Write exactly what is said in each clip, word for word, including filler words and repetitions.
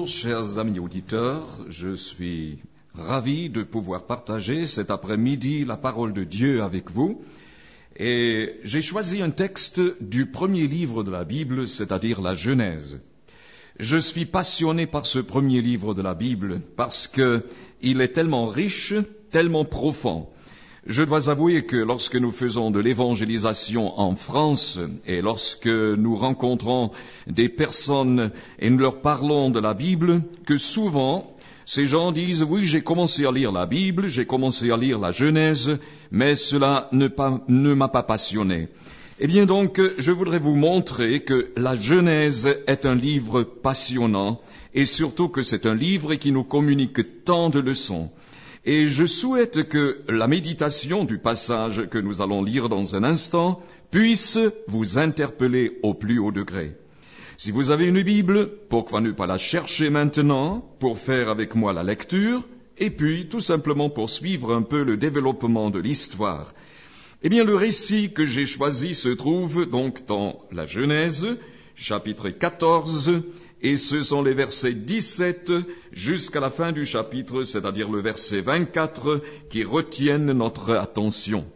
Bonjour chers amis auditeurs, je suis ravi de pouvoir partager cet après-midi la parole de Dieu avec vous. Et j'ai choisi un texte du premier livre de la Bible, c'est-à-dire la Genèse. Je suis passionné par ce premier livre de la Bible parce qu'il est tellement riche, tellement profond. Je dois avouer que lorsque nous faisons de l'évangélisation en France et lorsque nous rencontrons des personnes et nous leur parlons de la Bible, que souvent ces gens disent « Oui, j'ai commencé à lire la Bible, j'ai commencé à lire la Genèse, mais cela ne, pas, ne m'a pas passionné. » Eh bien donc, je voudrais vous montrer que la Genèse est un livre passionnant et surtout que c'est un livre qui nous communique tant de leçons. Et je souhaite que la méditation du passage que nous allons lire dans un instant puisse vous interpeller au plus haut degré. Si vous avez une Bible, pourquoi ne pas la chercher maintenant pour faire avec moi la lecture et puis tout simplement pour suivre un peu le développement de l'histoire. Eh bien, le récit que j'ai choisi se trouve donc dans la Genèse, chapitre quatorze, et ce sont les versets dix-sept jusqu'à la fin du chapitre, c'est-à-dire le verset vingt-quatre, qui retiennent notre attention.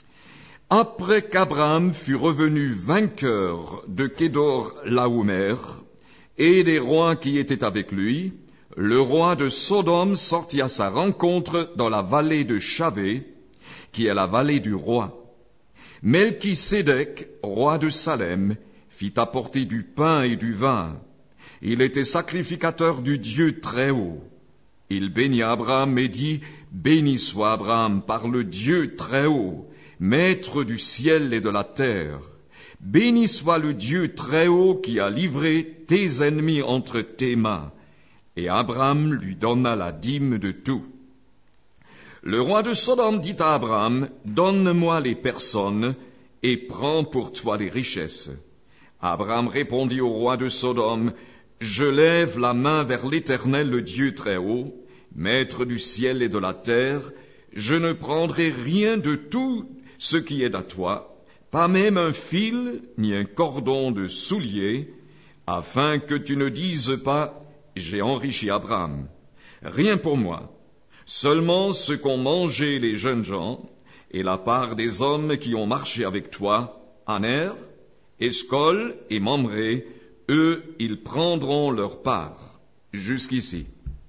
Après qu'Abraham fut revenu vainqueur de Kédor Laoumer et des rois qui étaient avec lui, le roi de Sodome sortit à sa rencontre dans la vallée de Chavé, qui est la vallée du roi. Melchisédek, roi de Salem, fit apporter du pain et du vin. Il était sacrificateur du Dieu très haut. Il bénit Abraham et dit, « Béni soit Abraham par le Dieu très haut, maître du ciel et de la terre. Béni soit le Dieu très haut qui a livré tes ennemis entre tes mains. » Et Abraham lui donna la dîme de tout. Le roi de Sodome dit à Abraham, « Donne-moi les personnes et prends pour toi les richesses. » Abraham répondit au roi de Sodome, « Je lève la main vers l'Éternel, le Dieu très haut, maître du ciel et de la terre. Je ne prendrai rien de tout ce qui est à toi, pas même un fil ni un cordon de soulier, afin que tu ne dises pas, j'ai enrichi Abraham. Rien pour moi, seulement ce qu'ont mangé les jeunes gens et la part des hommes qui ont marché avec toi, Aner, Escol et Mamré, eux, ils prendront leur part. » Jusqu'ici.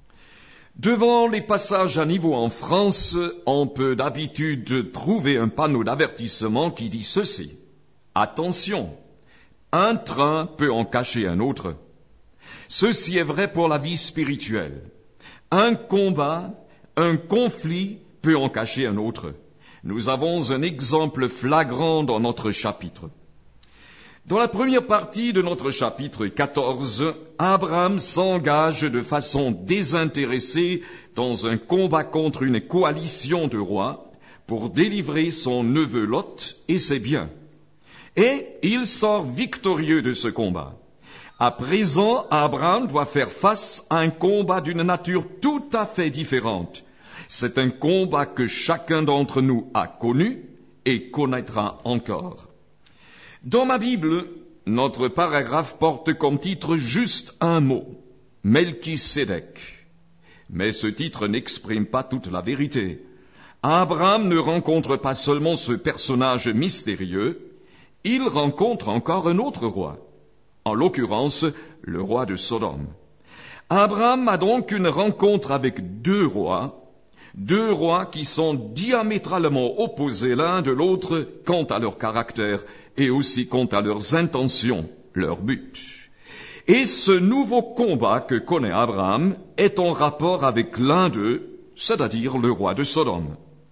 Devant les passages à niveau en France, on peut d'habitude trouver un panneau d'avertissement qui dit ceci. Attention, un train peut en cacher un autre. Ceci est vrai pour la vie spirituelle. Un combat, un conflit peut en cacher un autre. Nous avons un exemple flagrant dans notre chapitre. Dans la première partie de notre chapitre quatorze, Abraham s'engage de façon désintéressée dans un combat contre une coalition de rois pour délivrer son neveu Lot et ses biens. Et il sort victorieux de ce combat. À présent, Abraham doit faire face à un combat d'une nature tout à fait différente. C'est un combat que chacun d'entre nous a connu et connaîtra encore. Dans ma Bible, notre paragraphe porte comme titre juste un mot, Melchisédek. Mais ce titre n'exprime pas toute la vérité. Abraham ne rencontre pas seulement ce personnage mystérieux, il rencontre encore un autre roi, en l'occurrence le roi de Sodome. Abraham a donc une rencontre avec deux rois, deux rois qui sont diamétralement opposés l'un de l'autre quant à leur caractère et aussi quant à leurs intentions, leur but. Et ce nouveau combat que connaît Abraham est en rapport avec l'un d'eux, c'est-à-dire le roi de Sodome.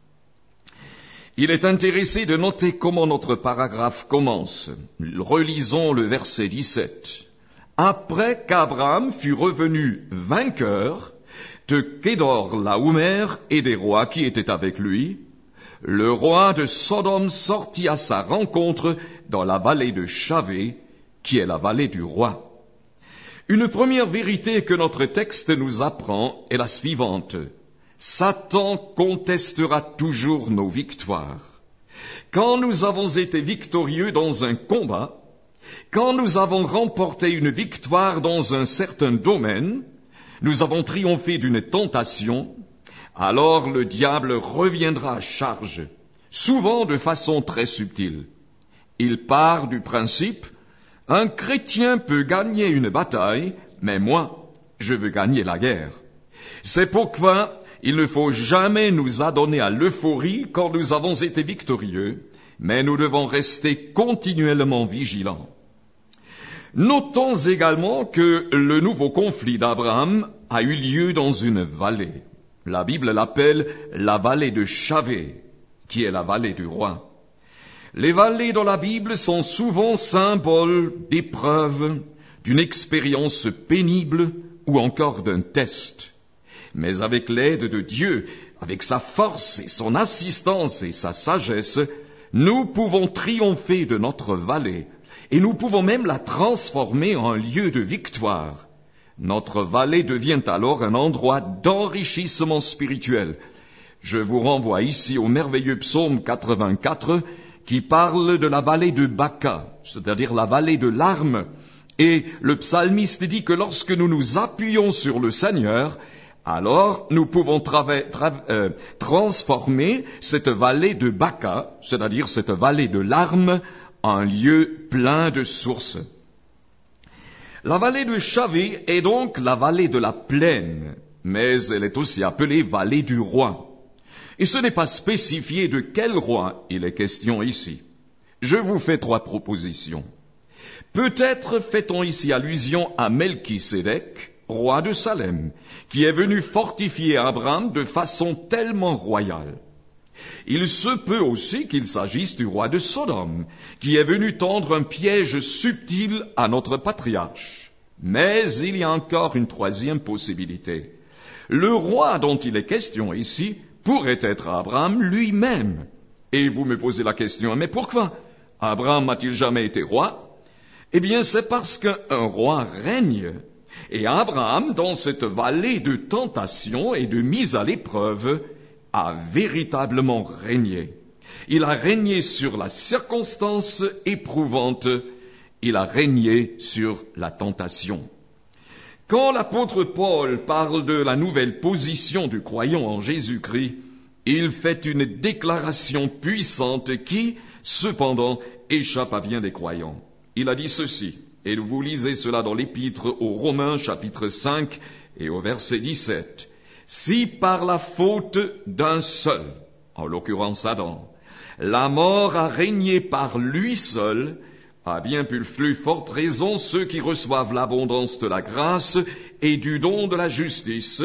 Il est intéressé de noter comment notre paragraphe commence. Relisons le verset dix-sept. « Après qu'Abraham fut revenu vainqueur de Kédor Laoumer et des rois qui étaient avec lui, le roi de Sodome sortit à sa rencontre dans la vallée de Chavé, qui est la vallée du roi. » Une première vérité que notre texte nous apprend est la suivante. Satan contestera toujours nos victoires. Quand nous avons été victorieux dans un combat, quand nous avons remporté une victoire dans un certain domaine, nous avons triomphé d'une tentation, alors le diable reviendra à charge, souvent de façon très subtile. Il part du principe, un chrétien peut gagner une bataille, mais moi, je veux gagner la guerre. C'est pourquoi il ne faut jamais nous adonner à l'euphorie quand nous avons été victorieux, mais nous devons rester continuellement vigilants. Notons également que le nouveau conflit d'Abraham a eu lieu dans une vallée. La Bible l'appelle la vallée de Chavé, qui est la vallée du roi. Les vallées dans la Bible sont souvent symboles d'épreuves, d'une expérience pénible ou encore d'un test. Mais avec l'aide de Dieu, avec sa force et son assistance et sa sagesse, nous pouvons triompher de notre vallée et nous pouvons même la transformer en lieu de victoire. Notre vallée devient alors un endroit d'enrichissement spirituel. Je vous renvoie ici au merveilleux psaume quatre-vingt-quatre qui parle de la vallée de Baca, c'est-à-dire la vallée de larmes. Et le psalmiste dit que lorsque nous nous appuyons sur le Seigneur, alors nous pouvons trava- tra- euh, transformer cette vallée de Baca, c'est-à-dire cette vallée de larmes, en lieu plein de sources. La vallée de Chavé est donc la vallée de la plaine, mais elle est aussi appelée vallée du roi. Et ce n'est pas spécifié de quel roi il est question ici. Je vous fais trois propositions. Peut-être fait-on ici allusion à Melchisédek, roi de Salem, qui est venu fortifier Abraham de façon tellement royale. Il se peut aussi qu'il s'agisse du roi de Sodome, qui est venu tendre un piège subtil à notre patriarche. Mais il y a encore une troisième possibilité. Le roi dont il est question ici pourrait être Abraham lui-même. Et vous me posez la question, mais pourquoi Abraham a-t-il jamais été roi? Eh bien, c'est parce qu'un roi règne. Et Abraham, dans cette vallée de tentation et de mise à l'épreuve, a véritablement régné. Il a régné sur la circonstance éprouvante, il a régné sur la tentation. Quand l'apôtre Paul parle de la nouvelle position du croyant en Jésus-Christ, il fait une déclaration puissante qui, cependant, échappe à bien des croyants. Il a dit ceci, et vous lisez cela dans l'épître aux Romains, chapitre cinq, et au verset dix-sept. Si par la faute d'un seul, en l'occurrence Adam, la mort a régné par lui seul, à bien plus forte raison ceux qui reçoivent l'abondance de la grâce et du don de la justice,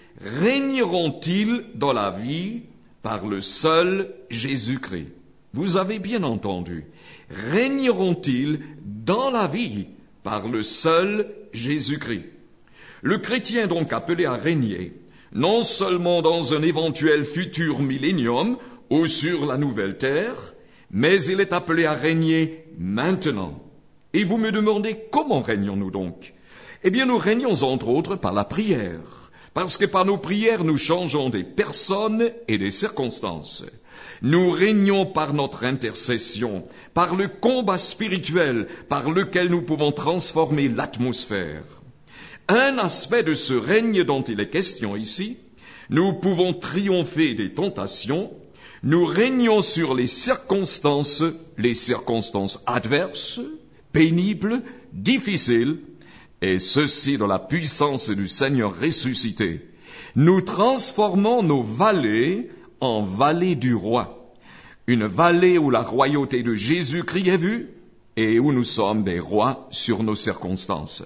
régneront-ils dans la vie par le seul Jésus-Christ? Vous avez bien entendu. Régneront-ils dans la vie par le seul Jésus-Christ? Le chrétien est donc appelé à régner, non seulement dans un éventuel futur millénium ou sur la nouvelle terre, mais il est appelé à régner maintenant. Et vous me demandez, comment régnons-nous donc? Eh bien, nous régnons entre autres par la prière, parce que par nos prières, nous changeons des personnes et des circonstances. Nous régnons par notre intercession, par le combat spirituel par lequel nous pouvons transformer l'atmosphère. Un aspect de ce règne dont il est question ici, nous pouvons triompher des tentations, nous régnons sur les circonstances, les circonstances adverses, pénibles, difficiles, et ceci dans la puissance du Seigneur ressuscité. Nous transformons nos vallées en vallée du roi, une vallée où la royauté de Jésus-Christ est vue et où nous sommes des rois sur nos circonstances.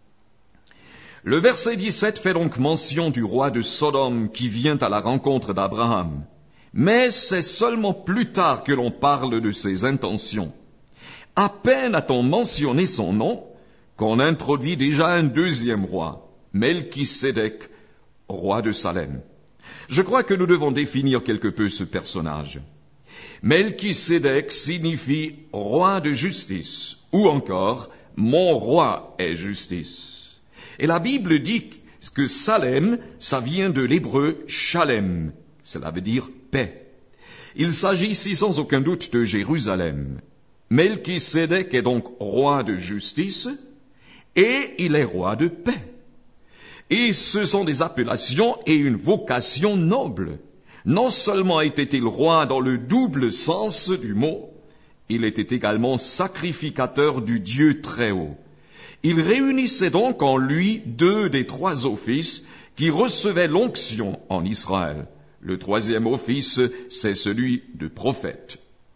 Le verset dix-sept fait donc mention du roi de Sodome qui vient à la rencontre d'Abraham. Mais c'est seulement plus tard que l'on parle de ses intentions. À peine a-t-on mentionné son nom qu'on introduit déjà un deuxième roi, Melchisédek, roi de Salem. Je crois que nous devons définir quelque peu ce personnage. Melchisédek signifie roi de justice, ou encore mon roi est justice. Et la Bible dit que Salem, ça vient de l'hébreu Shalem, cela veut dire paix. Il s'agit ici sans aucun doute de Jérusalem. Melchisédek est donc roi de justice et il est roi de paix. Et ce sont des appellations et une vocation noble. Non seulement était-il roi dans le double sens du mot, il était également sacrificateur du Dieu très haut. Il réunissait donc en lui deux des trois offices qui recevaient l'onction en Israël. Le troisième office, c'est celui de prophète.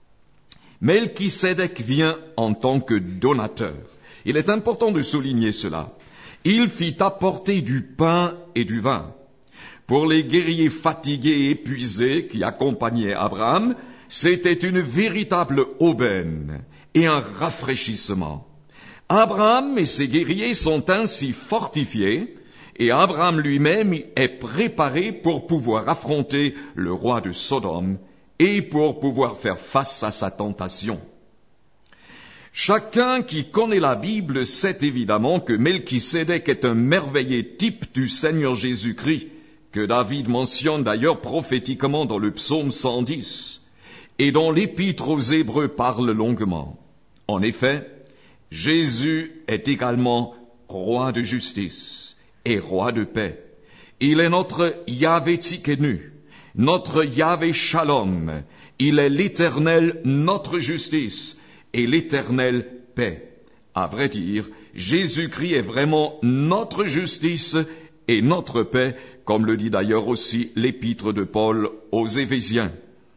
Melchisédek vient en tant que donateur. Il est important de souligner cela. Il fit apporter du pain et du vin. Pour les guerriers fatigués et épuisés qui accompagnaient Abraham, c'était une véritable aubaine et un rafraîchissement. Abraham et ses guerriers sont ainsi fortifiés, et Abraham lui-même est préparé pour pouvoir affronter le roi de Sodome et pour pouvoir faire face à sa tentation. Chacun qui connaît la Bible sait évidemment que Melchisédek est un merveilleux type du Seigneur Jésus-Christ, que David mentionne d'ailleurs prophétiquement dans le psaume cent dix, et dont l'épître aux Hébreux parle longuement. En effet, Jésus est également roi de justice et roi de paix. Il est notre Yahvé Tsidkenu, notre Yahvé Shalom. Il est l'Éternel, notre justice, et l'Éternel paix. À vrai dire, Jésus-Christ est vraiment notre justice et notre paix, comme le dit d'ailleurs aussi l'épître de Paul aux Éphésiens.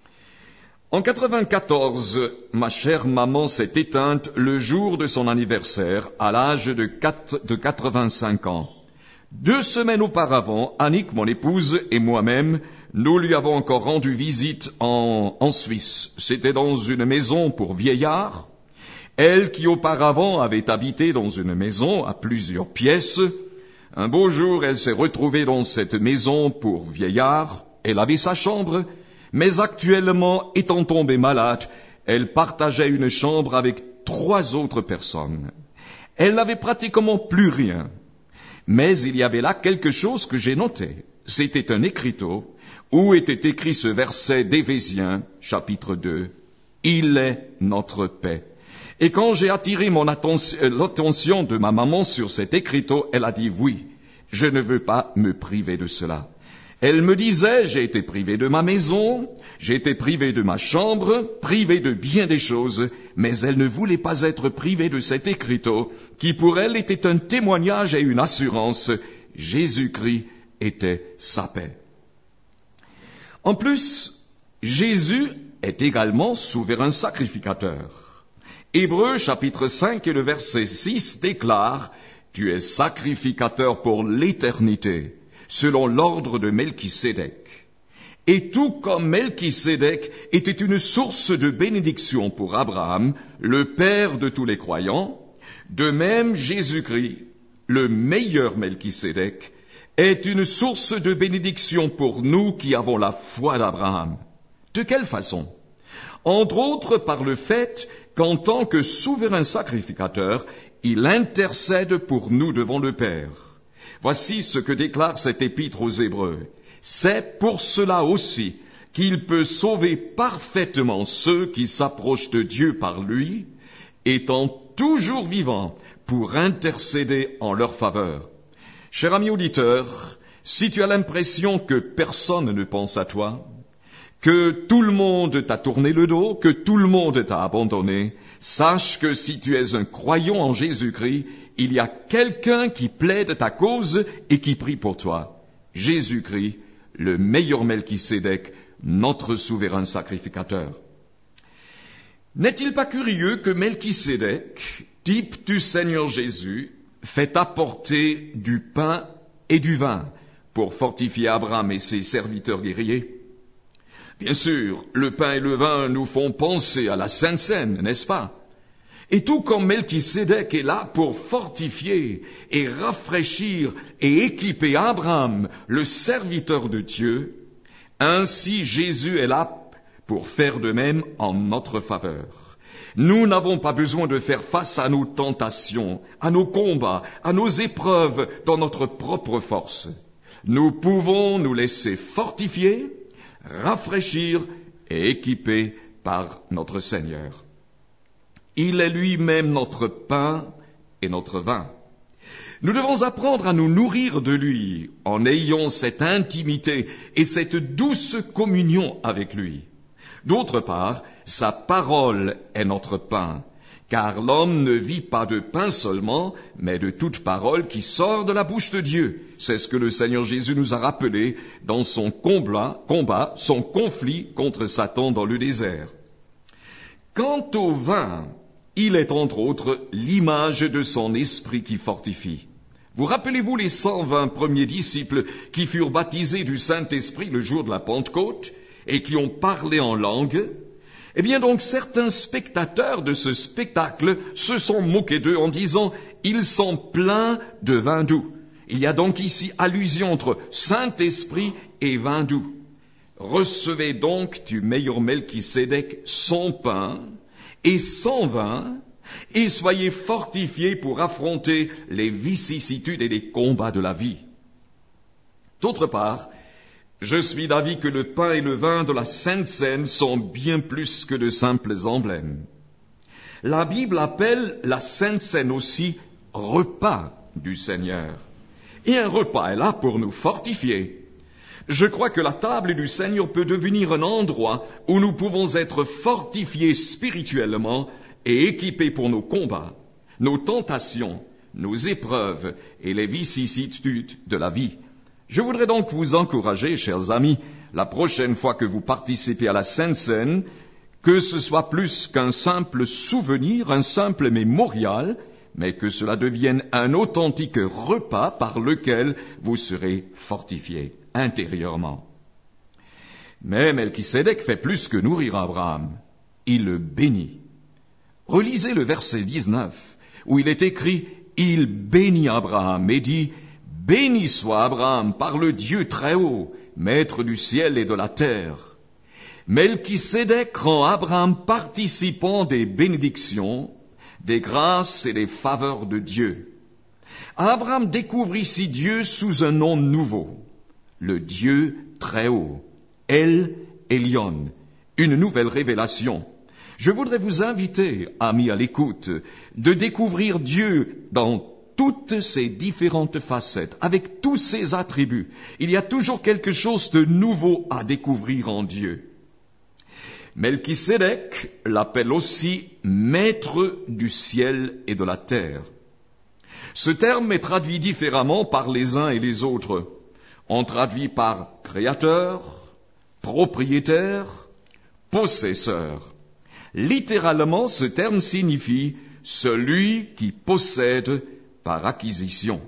En quatre-vingt-quatorze, ma chère maman s'est éteinte le jour de son anniversaire, à l'âge de, quatre, de quatre-vingt-cinq ans. Deux semaines auparavant, Annick, mon épouse, et moi-même, nous lui avons encore rendu visite en, en Suisse. C'était dans une maison pour vieillards. Elle qui auparavant avait habité dans une maison à plusieurs pièces. Un beau jour, elle s'est retrouvée dans cette maison pour vieillards. Elle avait sa chambre, mais actuellement, étant tombée malade, elle partageait une chambre avec trois autres personnes. Elle n'avait pratiquement plus rien. Mais il y avait là quelque chose que j'ai noté. C'était un écriteau où était écrit ce verset d'Éphésiens, chapitre deux. « Il est notre paix ». Et quand j'ai attiré mon attention, euh, l'attention de ma maman sur cet écriteau, elle a dit « Oui, je ne veux pas me priver de cela ». Elle me disait « J'ai été privé de ma maison, j'ai été privé de ma chambre, privé de bien des choses », mais elle ne voulait pas être privée de cet écriteau qui pour elle était un témoignage et une assurance. Jésus-Christ était sa paix. En plus, Jésus est également souverain sacrificateur. Hébreux chapitre cinq et le verset six déclare « Tu es sacrificateur pour l'éternité ». Selon l'ordre de Melchisédek. Et tout comme Melchisédek était une source de bénédiction pour Abraham, le père de tous les croyants, de même Jésus-Christ, le meilleur Melchisédek, est une source de bénédiction pour nous qui avons la foi d'Abraham. De quelle façon? Entre autres par le fait qu'en tant que souverain sacrificateur, il intercède pour nous devant le Père. Voici ce que déclare cet épître aux Hébreux. C'est pour cela aussi qu'il peut sauver parfaitement ceux qui s'approchent de Dieu par lui, étant toujours vivant pour intercéder en leur faveur. Cher ami auditeur, si tu as l'impression que personne ne pense à toi, que tout le monde t'a tourné le dos, que tout le monde t'a abandonné, sache que si tu es un croyant en Jésus-Christ, il y a quelqu'un qui plaide ta cause et qui prie pour toi. Jésus-Christ, le meilleur Melchisédek, notre souverain sacrificateur. N'est-il pas curieux que Melchisédek, type du Seigneur Jésus, fait apporter du pain et du vin pour fortifier Abraham et ses serviteurs guerriers? Bien sûr, le pain et le vin nous font penser à la Sainte Seine, n'est-ce pas? Et tout comme Melchisédek est là pour fortifier et rafraîchir et équiper Abraham, le serviteur de Dieu, ainsi Jésus est là pour faire de même en notre faveur. Nous n'avons pas besoin de faire face à nos tentations, à nos combats, à nos épreuves dans notre propre force. Nous pouvons nous laisser fortifier, rafraîchir et équiper par notre Seigneur. Il est lui-même notre pain et notre vin. Nous devons apprendre à nous nourrir de lui en ayant cette intimité et cette douce communion avec lui. D'autre part, sa parole est notre pain, car l'homme ne vit pas de pain seulement, mais de toute parole qui sort de la bouche de Dieu. C'est ce que le Seigneur Jésus nous a rappelé dans son combat, combat, son conflit contre Satan dans le désert. Quant au vin, il est entre autres l'image de son esprit qui fortifie. Vous rappelez-vous les cent vingt premiers disciples qui furent baptisés du Saint-Esprit le jour de la Pentecôte et qui ont parlé en langue? Eh bien donc certains spectateurs de ce spectacle se sont moqués d'eux en disant « ils sont pleins de vin doux ». Il y a donc ici allusion entre Saint-Esprit et vin doux. Recevez donc du meilleur Melchisédek son pain et son vin, et soyez fortifiés pour affronter les vicissitudes et les combats de la vie. D'autre part, je suis d'avis que le pain et le vin de la Sainte Seine sont bien plus que de simples emblèmes. La Bible appelle la Sainte Seine aussi repas du Seigneur. Et un repas est là pour nous fortifier. Je crois que la table du Seigneur peut devenir un endroit où nous pouvons être fortifiés spirituellement et équipés pour nos combats, nos tentations, nos épreuves et les vicissitudes de la vie. Je voudrais donc vous encourager, chers amis, la prochaine fois que vous participez à la Sainte Seine, que ce soit plus qu'un simple souvenir, un simple mémorial, mais que cela devienne un authentique repas par lequel vous serez fortifiés intérieurement. Mais Melchisédek fait plus que nourrir Abraham, il le bénit. Relisez le verset dix-neuf, où il est écrit « Il bénit Abraham et dit « Béni soit Abraham par le Dieu très haut, maître du ciel et de la terre. » Melchisédek rend Abraham participant des bénédictions, des grâces et des faveurs de Dieu. Abraham découvre ici Dieu sous un nom nouveau, le Dieu très haut, El Elyon, une nouvelle révélation. Je voudrais vous inviter, amis à l'écoute, de découvrir Dieu dans toutes ses différentes facettes, avec tous ses attributs. Il y a toujours quelque chose de nouveau à découvrir en Dieu. Melchisédek l'appelle aussi maître du ciel et de la terre. Ce terme est traduit différemment par les uns et les autres. On traduit par créateur, propriétaire, possesseur. Littéralement, ce terme signifie celui qui possède par acquisition.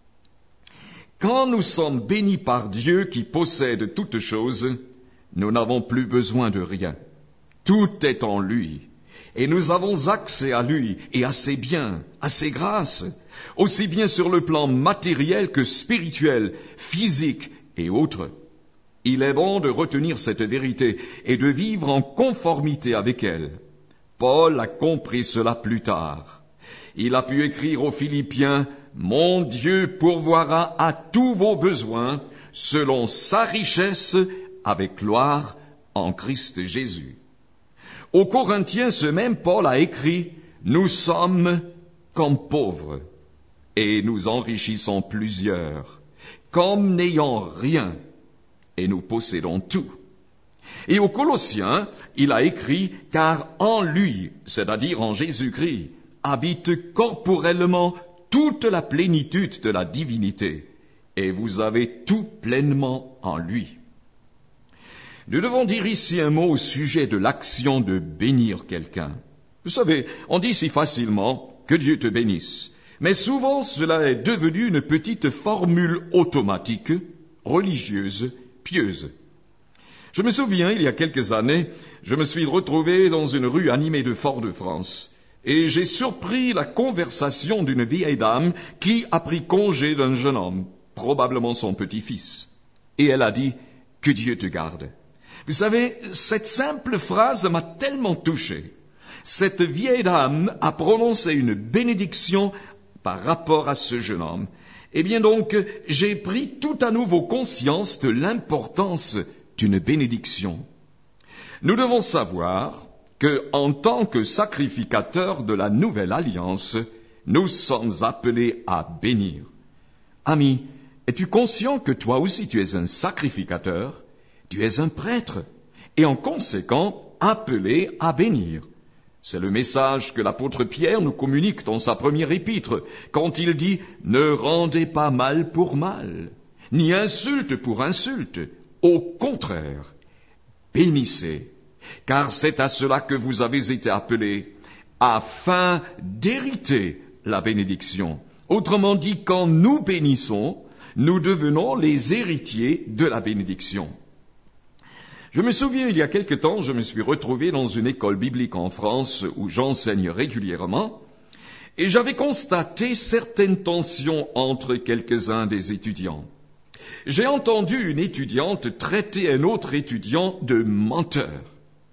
Quand nous sommes bénis par Dieu qui possède toutes choses, nous n'avons plus besoin de rien. Tout est en lui. Et nous avons accès à lui et à ses biens, à ses grâces, aussi bien sur le plan matériel que spirituel, physique et autres. Il est bon de retenir cette vérité et de vivre en conformité avec elle. Paul a compris cela plus tard. Il a pu écrire aux Philippiens « Mon Dieu pourvoira à tous vos besoins selon sa richesse avec gloire en Christ Jésus. » Aux Corinthiens, ce même Paul a écrit « Nous sommes comme pauvres et nous enrichissons plusieurs, comme n'ayant rien et nous possédons tout. » Et aux Colossiens, il a écrit « Car en lui, c'est-à-dire en Jésus-Christ, habite corporellement toute la plénitude de la divinité, et vous avez tout pleinement en lui. » Nous devons dire ici un mot au sujet de l'action de bénir quelqu'un. Vous savez, on dit si facilement « que Dieu te bénisse », mais souvent cela est devenu une petite formule automatique, religieuse, pieuse. Je me souviens, il y a quelques années, je me suis retrouvé dans une rue animée de Fort-de-France, et j'ai surpris la conversation d'une vieille dame qui a pris congé d'un jeune homme, probablement son petit-fils. Et elle a dit « que Dieu te garde ». Vous savez, cette simple phrase m'a tellement touché. Cette vieille dame a prononcé une bénédiction par rapport à ce jeune homme. Eh bien donc, j'ai pris tout à nouveau conscience de l'importance d'une bénédiction. Nous devons savoir que, en tant que sacrificateur de la nouvelle alliance, nous sommes appelés à bénir. Ami, es-tu conscient que toi aussi tu es un sacrificateur, tu es un prêtre, et en conséquent appelé à bénir? C'est le message que l'apôtre Pierre nous communique dans sa première épître, quand il dit « Ne rendez pas mal pour mal, ni insulte pour insulte, au contraire, bénissez, car c'est à cela que vous avez été appelés, afin d'hériter la bénédiction. » Autrement dit, quand nous bénissons, nous devenons les héritiers de la bénédiction. Je me souviens, il y a quelque temps, je me suis retrouvé dans une école biblique en France où j'enseigne régulièrement, et j'avais constaté certaines tensions entre quelques-uns des étudiants. J'ai entendu une étudiante traiter un autre étudiant de menteur.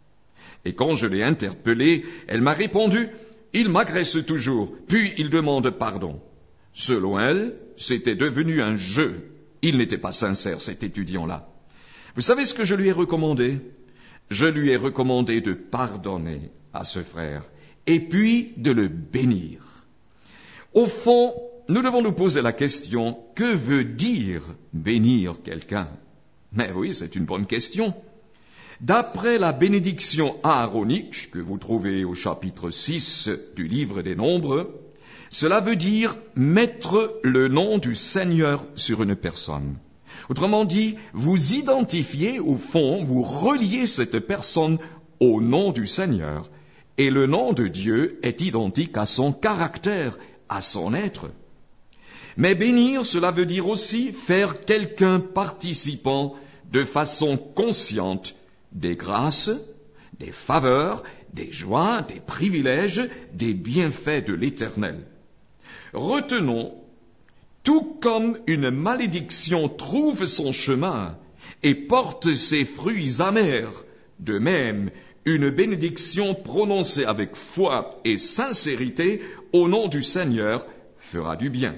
Et quand je l'ai interpellée, elle m'a répondu « Il m'agresse toujours, puis il demande pardon ». Selon elle, c'était devenu un jeu. Il n'était pas sincère, cet étudiant-là. Vous savez ce que je lui ai recommandé? Je lui ai recommandé de pardonner à ce frère, et puis de le bénir. Au fond, nous devons nous poser la question, que veut dire bénir quelqu'un? Mais oui, c'est une bonne question. D'après la bénédiction aaronique, que vous trouvez au chapitre six du livre des Nombres, cela veut dire mettre le nom du Seigneur sur une personne. Autrement dit, vous identifiez au fond, vous reliez cette personne au nom du Seigneur, et le nom de Dieu est identique à son caractère, à son être. Mais bénir, cela veut dire aussi faire quelqu'un participant de façon consciente des grâces, des faveurs, des joies, des privilèges, des bienfaits de l'Éternel. Retenons, tout comme une malédiction trouve son chemin et porte ses fruits amers, de même, une bénédiction prononcée avec foi et sincérité au nom du Seigneur fera du bien.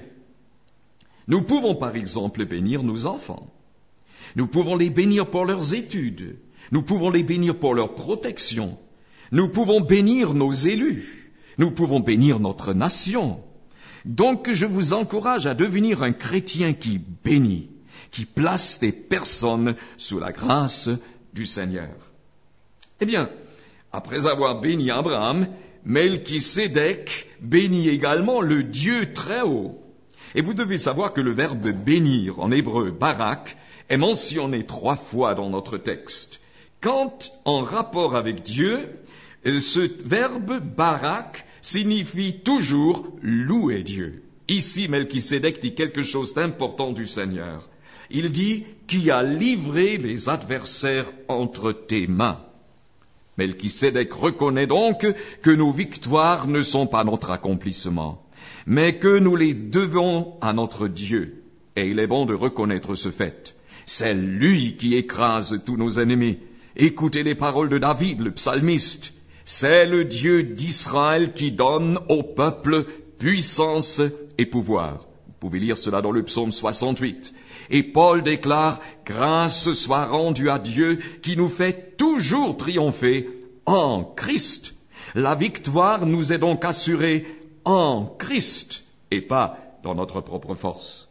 Nous pouvons par exemple bénir nos enfants. Nous pouvons les bénir pour leurs études. Nous pouvons les bénir pour leur protection. Nous pouvons bénir nos élus. Nous pouvons bénir notre nation. Donc je vous encourage à devenir un chrétien qui bénit, qui place des personnes sous la grâce du Seigneur. Eh bien, après avoir béni Abraham, Melchisédek bénit également le Dieu très haut. Et vous devez savoir que le verbe bénir en hébreu, barak, est mentionné trois fois dans notre texte. Quand en rapport avec Dieu, ce verbe barak signifie toujours louer Dieu. Ici, Melchisédek dit quelque chose d'important du Seigneur. Il dit qui a livré les adversaires entre tes mains. Melchisédek reconnaît donc que nos victoires ne sont pas notre accomplissement, mais que nous les devons à notre Dieu. Et il est bon de reconnaître ce fait. C'est lui qui écrase tous nos ennemis. Écoutez les paroles de David, le psalmiste. C'est le Dieu d'Israël qui donne au peuple puissance et pouvoir. Vous pouvez lire cela dans le psaume soixante-huit. Et Paul déclare « Grâce soit rendue à Dieu qui nous fait toujours triompher en Christ ». La victoire nous est donc assurée en Christ et pas dans notre propre force.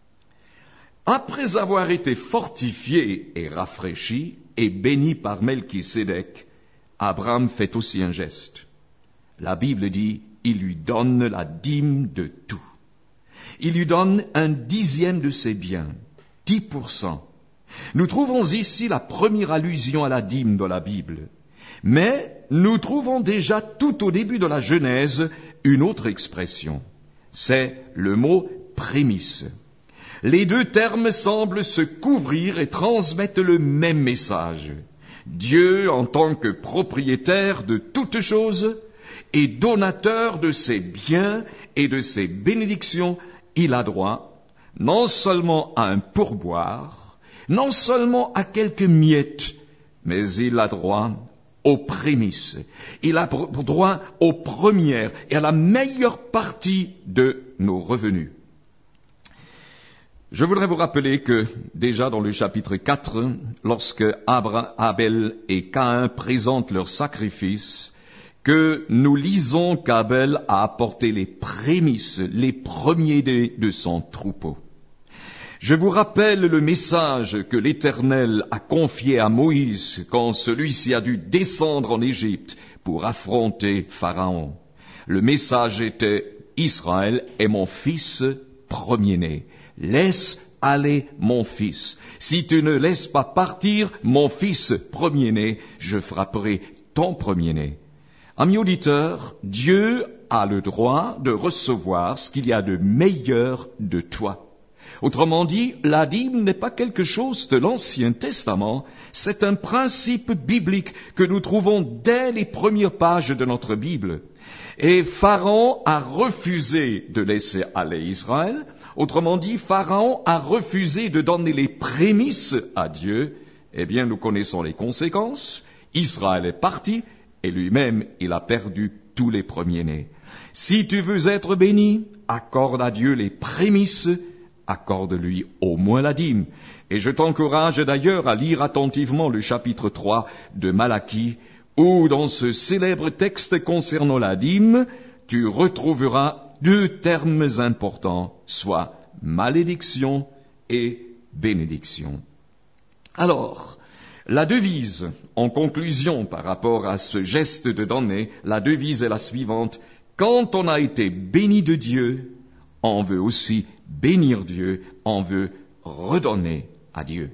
Après avoir été fortifié et rafraîchi et béni par Melchisédek, Abraham fait aussi un geste. La Bible dit, il lui donne la dîme de tout. Il lui donne un dixième de ses biens, dix pour cent. Nous trouvons ici la première allusion à la dîme dans la Bible. Mais nous trouvons déjà tout au début de la Genèse une autre expression. C'est le mot prémisse. Les deux termes semblent se couvrir et transmettent le même message. Dieu, en tant que propriétaire de toutes choses et donateur de ses biens et de ses bénédictions, il a droit non seulement à un pourboire, non seulement à quelques miettes, mais il a droit aux prémices. Il a droit aux premières et à la meilleure partie de nos revenus. Je voudrais vous rappeler que déjà dans le chapitre quatre, lorsque Abel et Caïn présentent leur sacrifice, que nous lisons qu'Abel a apporté les prémices, les premiers de, de son troupeau. Je vous rappelle le message que l'Éternel a confié à Moïse quand celui-ci a dû descendre en Égypte pour affronter Pharaon. Le message était « Israël est mon fils premier-né. Laisse aller mon fils. Si tu ne laisses pas partir mon fils premier-né, je frapperai ton premier-né. » Amis auditeurs, Dieu a le droit de recevoir ce qu'il y a de meilleur de toi. Autrement dit, la dîme n'est pas quelque chose de l'Ancien Testament, c'est un principe biblique que nous trouvons dès les premières pages de notre Bible. Et Pharaon a refusé de laisser aller Israël. Autrement dit, Pharaon a refusé de donner les prémices à Dieu. Eh bien, nous connaissons les conséquences. Israël est parti et lui-même, il a perdu tous les premiers-nés. Si tu veux être béni, accorde à Dieu les prémices, accorde-lui au moins la dîme. Et je t'encourage d'ailleurs à lire attentivement le chapitre trois de Malachie, où dans ce célèbre texte concernant la dîme, tu retrouveras deux termes importants, soit malédiction et bénédiction. Alors, la devise, en conclusion par rapport à ce geste de donner, la devise est la suivante: quand on a été béni de Dieu, on veut aussi bénir Dieu, on veut redonner à Dieu.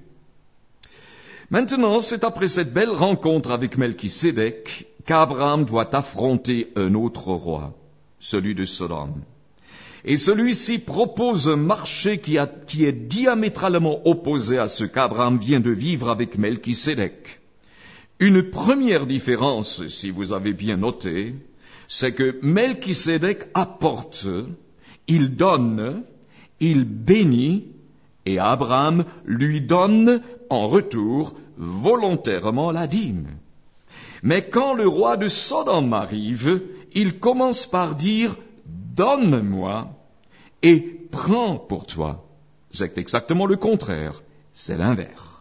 Maintenant, c'est après cette belle rencontre avec Melchisédek qu'Abraham doit affronter un autre roi, celui de Sodome. Et celui-ci propose un marché qui, a, qui est diamétralement opposé à ce qu'Abraham vient de vivre avec Melchisédek. Une première différence, si vous avez bien noté, c'est que Melchisédek apporte, il donne, il bénit, et Abraham lui donne en retour volontairement la dîme. Mais quand le roi de Sodome arrive, il commence par dire « donne-moi » et « prends pour toi ». C'est exactement le contraire, c'est l'inverse.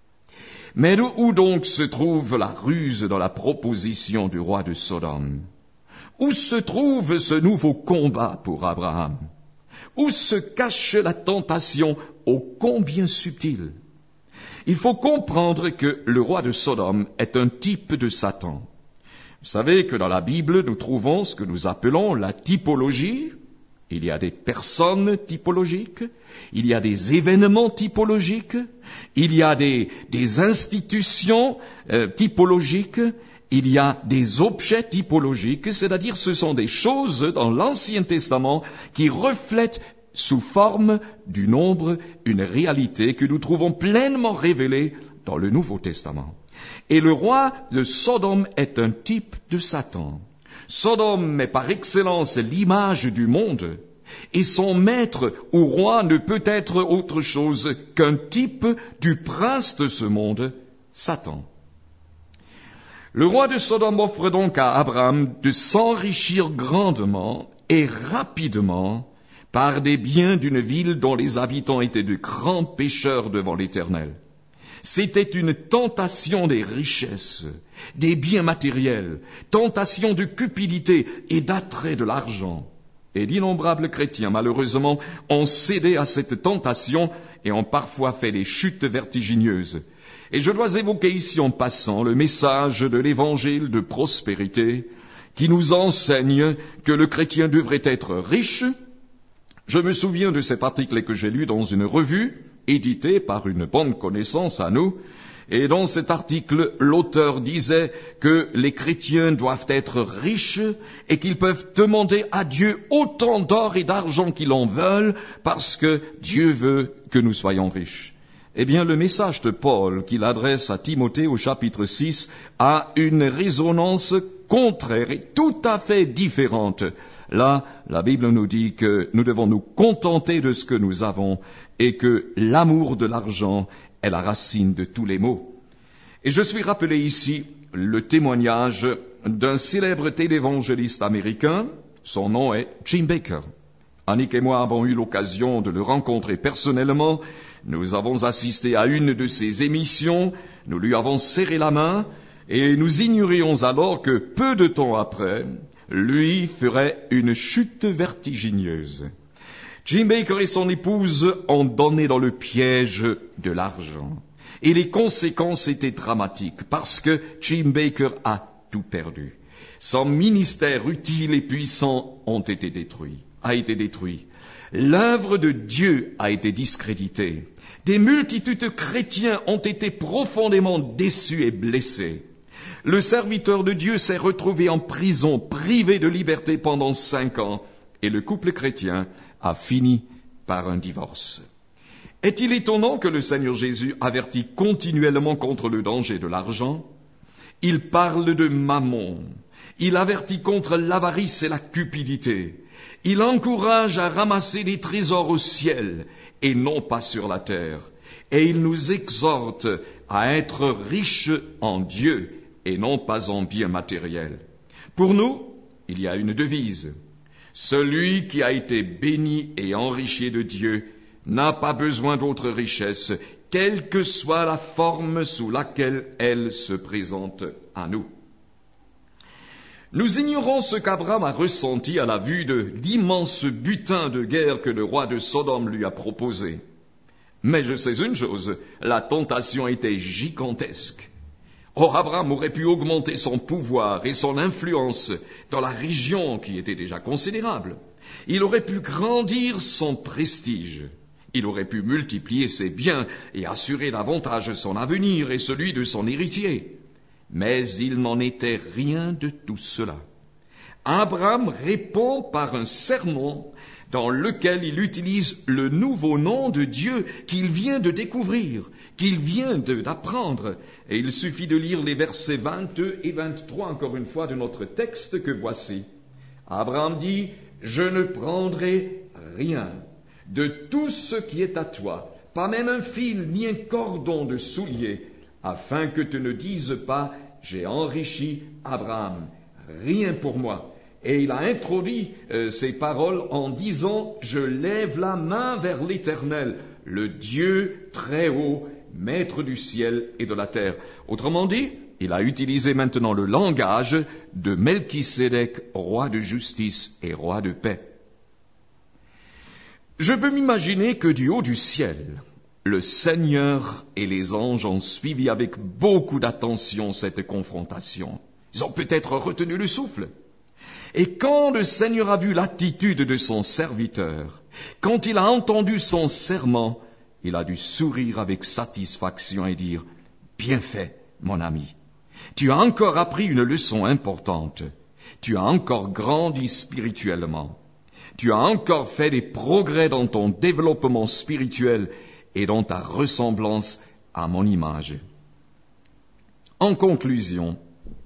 Mais où donc se trouve la ruse dans la proposition du roi de Sodome? Où se trouve ce nouveau combat pour Abraham? Où se cache la tentation ô combien subtile? Il faut comprendre que le roi de Sodome est un type de Satan. Vous savez que dans la Bible, nous trouvons ce que nous appelons la typologie. Il y a des personnes typologiques, il y a des événements typologiques, il y a des, des institutions euh, typologiques, il y a des objets typologiques, c'est-à-dire ce sont des choses dans l'Ancien Testament qui reflètent sous forme du nombre une réalité que nous trouvons pleinement révélée dans le Nouveau Testament. Et le roi de Sodome est un type de Satan. Sodome est par excellence l'image du monde, et son maître ou roi ne peut être autre chose qu'un type du prince de ce monde, Satan. Le roi de Sodome offre donc à Abraham de s'enrichir grandement et rapidement par des biens d'une ville dont les habitants étaient de grands pécheurs devant l'Éternel. C'était une tentation des richesses, des biens matériels, tentation de cupidité et d'attrait de l'argent. Et d'innombrables chrétiens, malheureusement, ont cédé à cette tentation et ont parfois fait des chutes vertigineuses. Et je dois évoquer ici en passant le message de l'évangile de prospérité qui nous enseigne que le chrétien devrait être riche. Je me souviens de cet article que j'ai lu dans une revue, éditée par une bonne connaissance à nous, et dans cet article, l'auteur disait que les chrétiens doivent être riches et qu'ils peuvent demander à Dieu autant d'or et d'argent qu'ils en veulent parce que Dieu veut que nous soyons riches. Eh bien, le message de Paul qu'il adresse à Timothée au chapitre six a une résonance contraire et tout à fait différente. Là, la Bible nous dit que nous devons nous contenter de ce que nous avons et que l'amour de l'argent est la racine de tous les maux. Et je suis rappelé ici le témoignage d'un célèbre télévangéliste américain. Son nom est Jim Bakker. Annick et moi avons eu l'occasion de le rencontrer personnellement. Nous avons assisté à une de ses émissions. Nous lui avons serré la main. et nous ignorions alors que peu de temps après, lui ferait une chute vertigineuse. Jim Bakker et son épouse ont donné dans le piège de l'argent. Et les conséquences étaient dramatiques parce que Jim Bakker a tout perdu. Son ministère utile et puissant ont été détruits, a été détruit. L'œuvre de Dieu a été discréditée. Des multitudes de chrétiens ont été profondément déçus et blessés. Le serviteur de Dieu s'est retrouvé en prison, privé de liberté pendant cinq ans, et le couple chrétien a fini par un divorce. Est-il étonnant que le Seigneur Jésus avertit continuellement contre le danger de l'argent? Il parle de mammon. Il avertit contre l'avarice et la cupidité. Il encourage à ramasser des trésors au ciel et non pas sur la terre. Et il nous exhorte à être riches en Dieu et non pas en biens matériels. Pour nous, il y a une devise. Celui qui a été béni et enrichi de Dieu n'a pas besoin d'autre richesse, quelle que soit la forme sous laquelle elle se présente à nous. Nous ignorons ce qu'Abraham a ressenti à la vue de l'immense butin de guerre que le roi de Sodome lui a proposé. Mais je sais une chose, la tentation était gigantesque. Or, Abraham aurait pu augmenter son pouvoir et son influence dans la région qui était déjà considérable. Il aurait pu grandir son prestige. Il aurait pu multiplier ses biens et assurer davantage son avenir et celui de son héritier. Mais il n'en était rien de tout cela. Abraham répond par un sermon dans lequel il utilise le nouveau nom de Dieu qu'il vient de découvrir, qu'il vient de, d'apprendre. Et il suffit de lire les versets vingt-deux et vingt-trois, encore une fois, de notre texte que voici. Abraham dit, « Je ne prendrai rien de tout ce qui est à toi, pas même un fil ni un cordon de soulier, afin que tu ne dises pas, j'ai enrichi Abraham, rien pour moi. » Et il a introduit euh, ces paroles en disant « Je lève la main vers l'Éternel, le Dieu très haut, maître du ciel et de la terre. » Autrement dit, il a utilisé maintenant le langage de Melchisédek, roi de justice et roi de paix. Je peux m'imaginer que du haut du ciel, le Seigneur et les anges ont suivi avec beaucoup d'attention cette confrontation. Ils ont peut-être retenu le souffle. Et quand le Seigneur a vu l'attitude de son serviteur, quand il a entendu son serment, il a dû sourire avec satisfaction et dire « Bien fait, mon ami. Tu as encore appris une leçon importante. Tu as encore grandi spirituellement. Tu as encore fait des progrès dans ton développement spirituel et dans ta ressemblance à mon image. » En conclusion,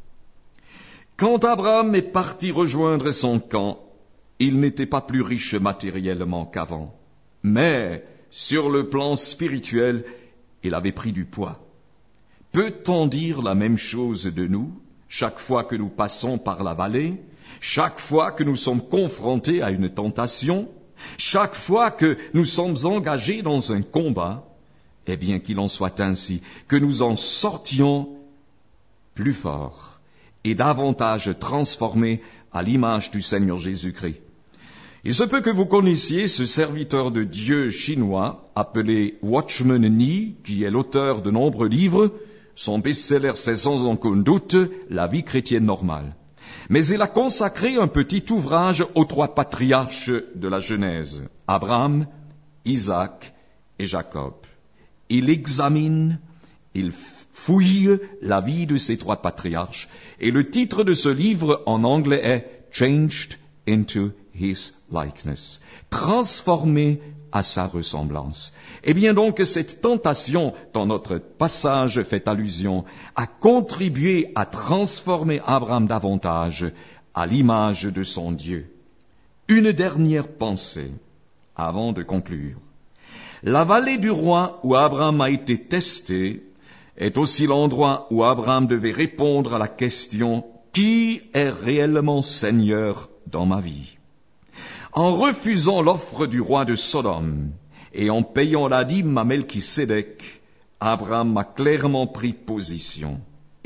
quand Abraham est parti rejoindre son camp, il n'était pas plus riche matériellement qu'avant. Mais, sur le plan spirituel, il avait pris du poids. Peut-on dire la même chose de nous, chaque fois que nous passons par la vallée, chaque fois que nous sommes confrontés à une tentation, chaque fois que nous sommes engagés dans un combat? Eh bien, qu'il en soit ainsi, que nous en sortions plus forts et davantage transformés à l'image du Seigneur Jésus-Christ. Il se peut que vous connaissiez ce serviteur de Dieu chinois appelé Watchman Nee, qui est l'auteur de nombreux livres. Son best-seller, c'est sans aucun doute La vie chrétienne normale. Mais il a consacré un petit ouvrage aux trois patriarches de la Genèse, Abraham, Isaac et Jacob. Il examine, il fouille la vie de ces trois patriarches, et le titre de ce livre en anglais est « Changed into His likeness », transformé à sa ressemblance. Eh bien donc, cette tentation, dont notre passage fait allusion, a contribué à transformer Abraham davantage à l'image de son Dieu. Une dernière pensée, avant de conclure. La vallée du roi où Abraham a été testé est aussi l'endroit où Abraham devait répondre à la question « Qui est réellement Seigneur dans ma vie ?» En refusant l'offre du roi de Sodome et en payant la dîme à Melchisédek, Abraham a clairement pris position.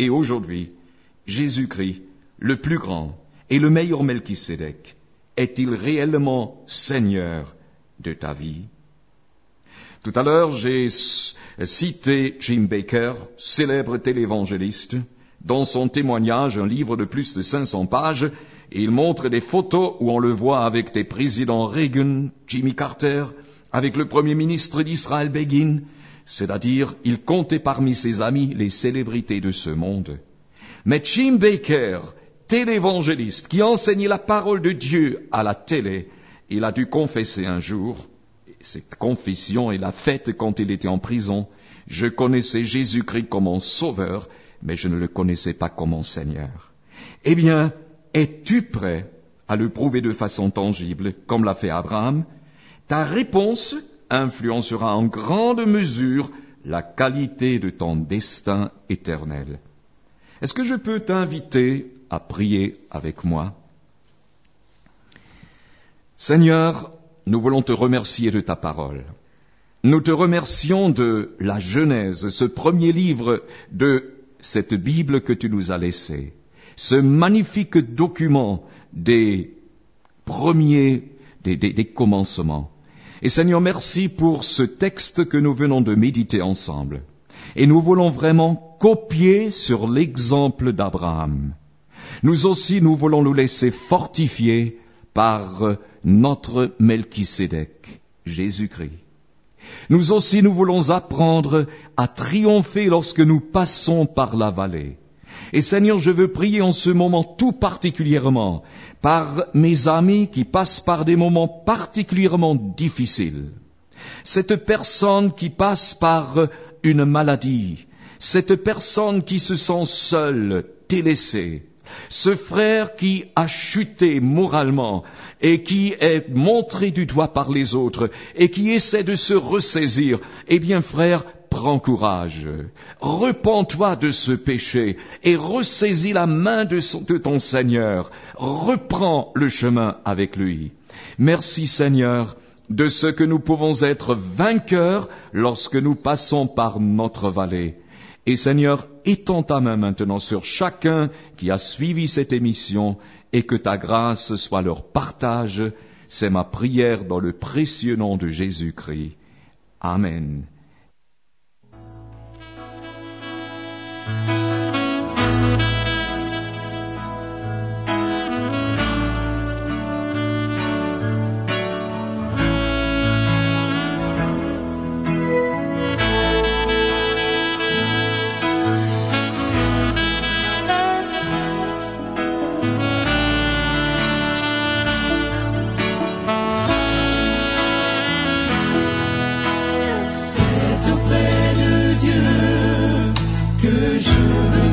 et aujourd'hui, Jésus-Christ, le plus grand et le meilleur Melchisédek, est-il réellement Seigneur de ta vie? Tout à l'heure, j'ai cité Jim Bakker, célèbre télévangéliste. Dans son témoignage, un livre de plus de cinq cents pages, il montre des photos où on le voit avec des présidents Reagan, Jimmy Carter, avec le premier ministre d'Israël Begin, c'est-à-dire il comptait parmi ses amis les célébrités de ce monde. Mais Jim Bakker, télévangéliste, qui enseignait la parole de Dieu à la télé, il a dû confesser un jour, cette confession, il l'a faite quand il était en prison, je connaissais Jésus-Christ comme mon sauveur, mais je ne le connaissais pas comme mon Seigneur. Eh bien, es-tu prêt à le prouver de façon tangible, comme l'a fait Abraham? Ta réponse influencera en grande mesure la qualité de ton destin éternel. Est-ce que je peux t'inviter à prier avec moi? Seigneur, nous voulons te remercier de ta parole. Nous te remercions de la Genèse, ce premier livre de cette Bible que tu nous as laissée, ce magnifique document des premiers, des, des, des commencements. Et Seigneur, merci pour ce texte que nous venons de méditer ensemble. Et nous voulons vraiment copier sur l'exemple d'Abraham. Nous aussi, nous voulons nous laisser fortifier par notre Melchisédek, Jésus-Christ. Nous aussi, nous voulons apprendre à triompher lorsque nous passons par la vallée. Et Seigneur, je veux prier en ce moment tout particulièrement par mes amis qui passent par des moments particulièrement difficiles. Cette personne qui passe par une maladie, cette personne qui se sent seule, délaissée, ce frère qui a chuté moralement et qui est montré du doigt par les autres et qui essaie de se ressaisir, eh bien frère, prends courage, repens-toi de ce péché et ressaisis la main de, son, de ton Seigneur, reprends le chemin avec lui. Merci Seigneur de ce que nous pouvons être vainqueurs lorsque nous passons par notre vallée. Et Seigneur, étends ta main maintenant sur chacun qui a suivi cette émission et que ta grâce soit leur partage. C'est ma prière dans le précieux nom de Jésus-Christ. Amen. Que je